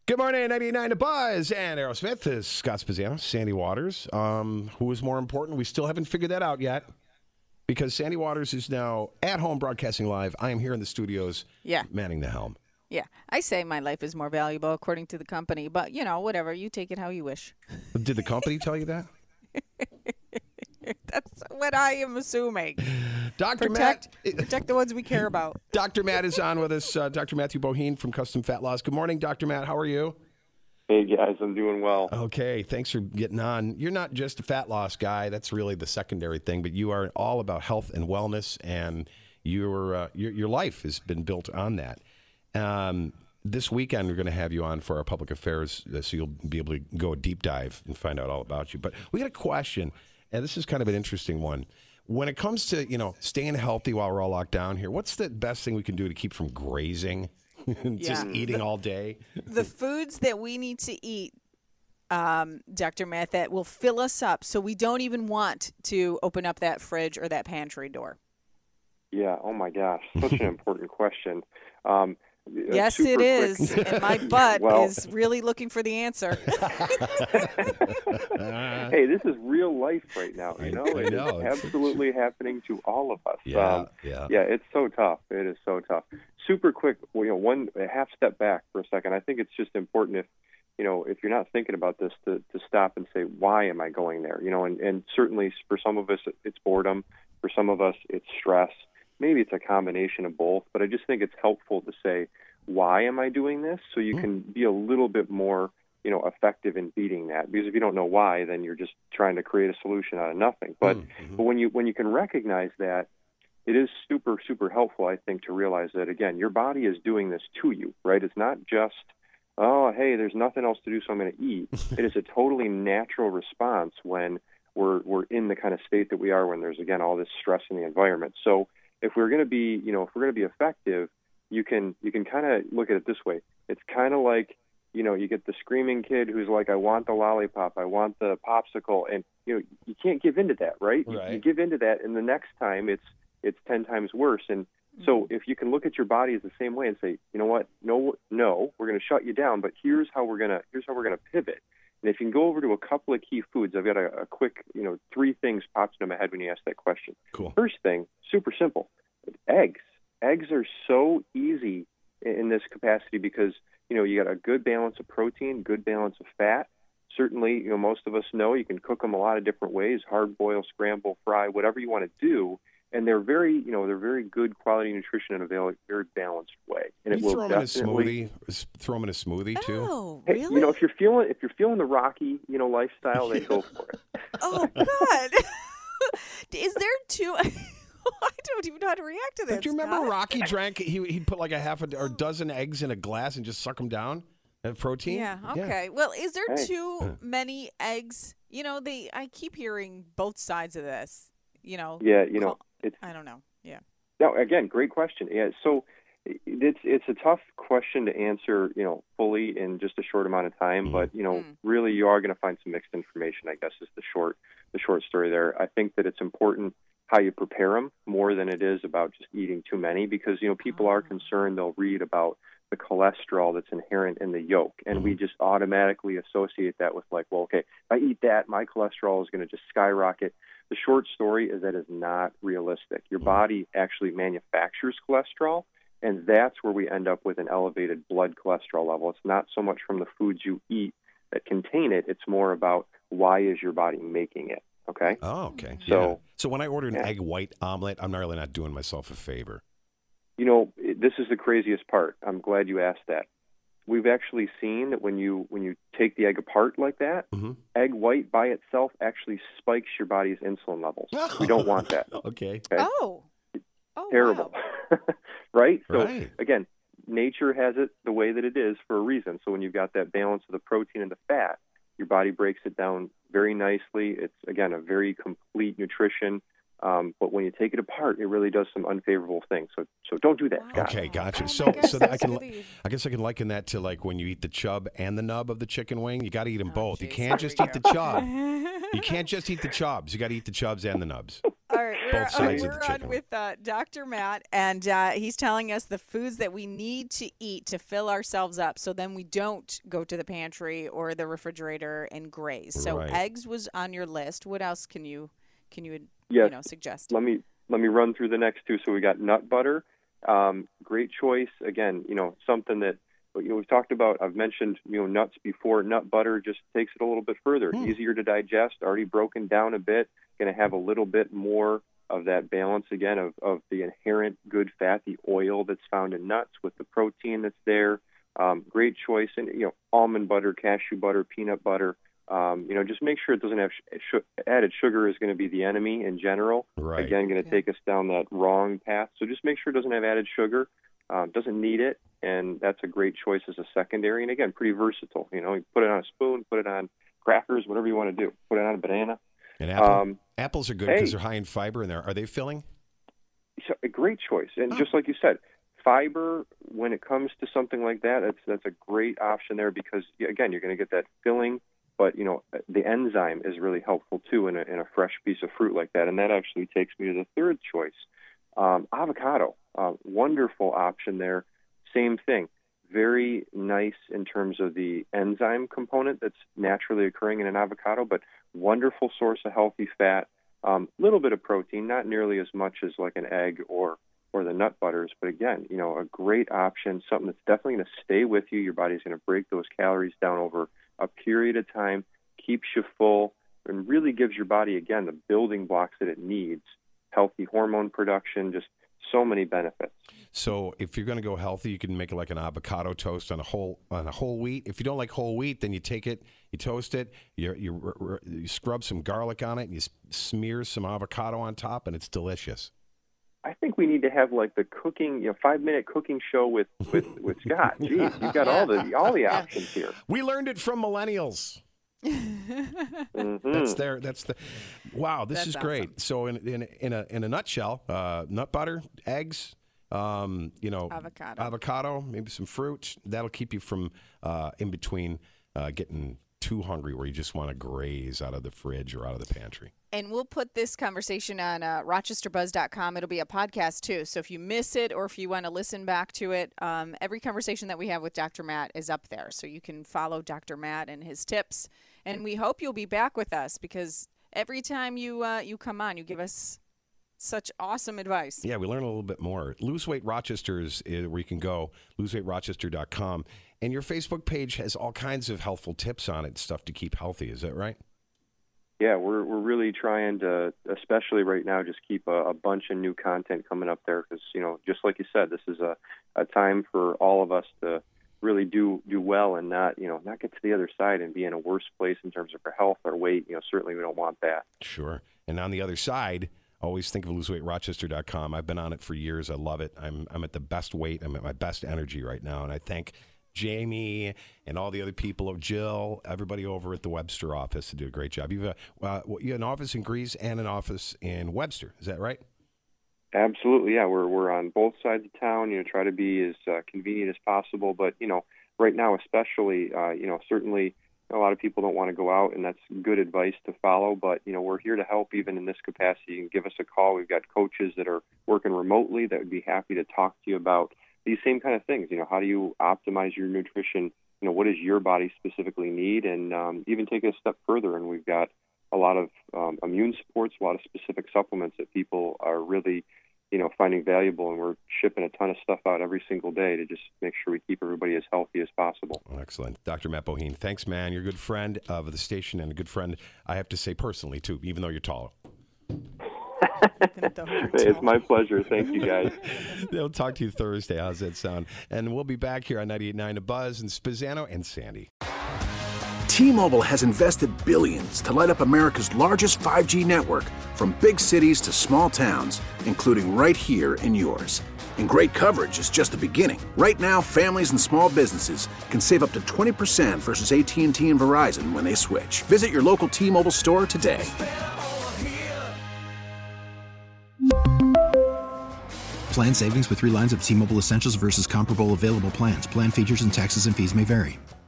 Good morning, 99 to Buzz and Aerosmith is Scott Spaziano, Sandy Waters. Who is more important? We still haven't figured that out yet because Sandy Waters is now at home broadcasting live. I am here in the studios manning the helm. Yeah, I say my life is more valuable according to the company, but, whatever. You take it how you wish. Did the company tell you that? That's what I am assuming. Dr. Matt. Protect the ones we care about. Dr. Matt is on with us, Dr. Matthew Boheen from Custom Fat Loss. Good morning, Dr. Matt. How are you? Hey, guys. I'm doing well. Okay, thanks for getting on. You're not just a fat loss guy. That's really the secondary thing, but you are all about health and wellness, and your life has been built on that. This weekend, we're going to have you on for our public affairs, so you'll be able to go a deep dive and find out all about you. But we got a question, and this is kind of an interesting one. When it comes to, staying healthy while we're all locked down here, what's the best thing we can do to keep from grazing and just eating all day? The foods that we need to eat, Dr. Matt, that will fill us up so we don't even want to open up that fridge or that pantry door. Yeah. Oh, my gosh. Such an important question. Yes, it is. And my butt is really looking for the answer. Hey, this is real life right now. I know. It's absolutely happening to all of us. Yeah. It's so tough. It is so tough. Super quick, a half step back for a second. I think it's just important if you're not thinking about this to stop and say, why am I going there? And certainly for some of us, it's boredom. For some of us, it's stress. Maybe it's a combination of both, but I just think it's helpful to say, why am I doing this? So you can be a little bit more, effective in beating that. Because if you don't know why, then you're just trying to create a solution out of nothing. But when you can recognize that, it is super, super helpful, I think, to realize that, again, your body is doing this to you, right? It's not just, oh, hey, there's nothing else to do, so I'm going to eat. It is a totally natural response when we're in the kind of state that we are when there's, again, all this stress in the environment. So if we're going to be, effective, you can kind of look at it this way. It's kind of like, you get the screaming kid who's like, I want the lollipop, I want the popsicle, and you can't give into that, right? You give into that, and the next time it's 10 times worse. And so if you can look at your body as the same way and say, you know what, no, we're going to shut you down, but here's how we're gonna pivot. And if you can go over to a couple of key foods, I've got a quick, 3 things popped into my head when you asked that question. Cool. First thing, super simple, eggs. Eggs are so easy in this capacity because, you got a good balance of protein, good balance of fat. Certainly, most of us know you can cook them a lot of different ways, hard boil, scramble, fry, whatever you want to do. And they're very, they're very good quality nutrition in a very balanced way. And it will throw them in a smoothie too. Oh, hey, really? If you're feeling the Rocky, lifestyle, then go for it. Oh God, is there too? I don't even know how to react to this. Do you remember Rocky drank? He'd put like a half or dozen eggs in a glass and just suck them down. That protein. Yeah. Okay. Yeah. Well, is there too many eggs? I keep hearing both sides of this. Yeah. I don't know. Yeah. No, again, great question. Yeah. So it's a tough question to answer, fully in just a short amount of time. But really, you are going to find some mixed information, I guess, is the short story there. I think that it's important how you prepare them more than it is about just eating too many, because people are concerned. They'll read about the cholesterol that's inherent in the yolk, and we just automatically associate that with like, well, okay, if I eat that, my cholesterol is going to just skyrocket. The short story is that is not realistic. Your body actually manufactures cholesterol, and that's where we end up with an elevated blood cholesterol level. It's not so much from the foods you eat that contain it. It's more about why is your body making it. Okay. Oh, okay. So when I order an egg white omelet, I'm really not doing myself a favor. This is the craziest part. I'm glad you asked that. We've actually seen that when you take the egg apart like that, egg white by itself actually spikes your body's insulin levels. We don't want that. Okay. Oh, terrible. Wow. Right? So again, nature has it the way that it is for a reason. So when you've got that balance of the protein and the fat, your body breaks it down very nicely. It's, again, a very complete nutrition. But when you take it apart, it really does some unfavorable things. So don't do that, Scott. Okay, gotcha. Oh, So I guess I can liken that to like when you eat the chub and the nub of the chicken wing. You got to eat them both. Geez. You can't just eat the chub. You can't just eat the chubs. You got to eat the chubs and the nubs. All right, Both sides of the we're chicken. on with Dr. Matt, and he's telling us the foods that we need to eat to fill ourselves up, so then we don't go to the pantry or the refrigerator and graze. So Right. eggs was on your list. What else can you Yes. suggest? Let me run through the next two. So we got nut butter. Great choice. Again, something that we've talked about. I've mentioned nuts before. Nut butter just takes it a little bit further. Easier to digest. Already broken down a bit. Going to have a little bit more of that balance again of the inherent good fat, the oil that's found in nuts with the protein that's there. Great choice. And almond butter, cashew butter, peanut butter. Just make sure it doesn't have added sugar is going to be the enemy in general. Right. Again, going to take us down that wrong path. So just make sure it doesn't have added sugar, doesn't need it, and that's a great choice as a secondary. And again, pretty versatile. You put it on a spoon, put it on crackers, whatever you want to do. Put it on a banana. And apples are good because they're high in fiber, and are they filling? So a great choice. And just like you said, fiber, when it comes to something like that, that's a great option there because, again, you're going to get that filling. But, the enzyme is really helpful, too, in a fresh piece of fruit like that. And that actually takes me to the third choice. Avocado, wonderful option there. Same thing. Very nice in terms of the enzyme component that's naturally occurring in an avocado, but wonderful source of healthy fat. Little bit of protein, not nearly as much as like an egg or the nut butters. But again, a great option, something that's definitely going to stay with you. Your body's going to break those calories down over a period of time, keeps you full, and really gives your body, again, the building blocks that it needs. Healthy hormone production, just so many benefits. So if you're going to go healthy, you can make it like an avocado toast on a whole wheat. If you don't like whole wheat, then you take it, you toast it, you scrub some garlic on it, and you smear some avocado on top, and it's delicious. I think we need to have like the cooking, 5-minute cooking show with Scott. Jeez, you've got all the options here. We learned it from millennials. Mm-hmm. Wow, this That's is great. awesome. So in a nutshell, nut butter, eggs, avocado, maybe some fruit. That'll keep you from in between getting too hungry where you just want to graze out of the fridge or out of the pantry. And we'll put this conversation on RochesterBuzz.com. It'll be a podcast, too. So if you miss it or if you want to listen back to it, every conversation that we have with Dr. Matt is up there. So you can follow Dr. Matt and his tips. And we hope you'll be back with us because every time you come on, you give us such awesome advice. Yeah, we learn a little bit more. Lose Weight Rochester is where you can go, loseweightrochester.com. And your Facebook page has all kinds of helpful tips on it, stuff to keep healthy. Is that right? Yeah, we're really trying to, especially right now, just keep a bunch of new content coming up there because, just like you said, this is a time for all of us to really do well and not get to the other side and be in a worse place in terms of our health, our weight. Certainly we don't want that. Sure. And on the other side, always think of loseweightrochester.com. I've been on it for years. I love it. I'm at the best weight. I'm at my best energy right now. And I thank Jamie and all the other people, Jill, everybody over at the Webster office to do a great job. You have an office in Greece and an office in Webster. Is that right? Absolutely, yeah. We're on both sides of town. Try to be as convenient as possible. But right now, especially, certainly a lot of people don't want to go out, and that's good advice to follow. But we're here to help even in this capacity. You can give us a call. We've got coaches that are working remotely that would be happy to talk to you about these same kind of things. How do you optimize your nutrition? What does your body specifically need? And even take it a step further. And we've got a lot of immune supports, a lot of specific supplements that people are really, finding valuable. And we're shipping a ton of stuff out every single day to just make sure we keep everybody as healthy as possible. Excellent. Dr. Matt Boheen, thanks, man. You're a good friend of the station and a good friend, I have to say, personally, too, even though you're taller. It's my pleasure. Thank you, guys. They'll talk to you Thursday. How's that sound? And we'll be back here on 98.9 The Buzz and Spizzano and Sandy. T-Mobile has invested billions to light up America's largest 5G network, from big cities to small towns, including right here in yours. And great coverage is just the beginning. Right now, families and small businesses can save up to 20% versus AT&T and Verizon when they switch. Visit your local T-Mobile store today. Plan savings with 3 lines of T-Mobile Essentials versus comparable available plans. Plan features and taxes and fees may vary.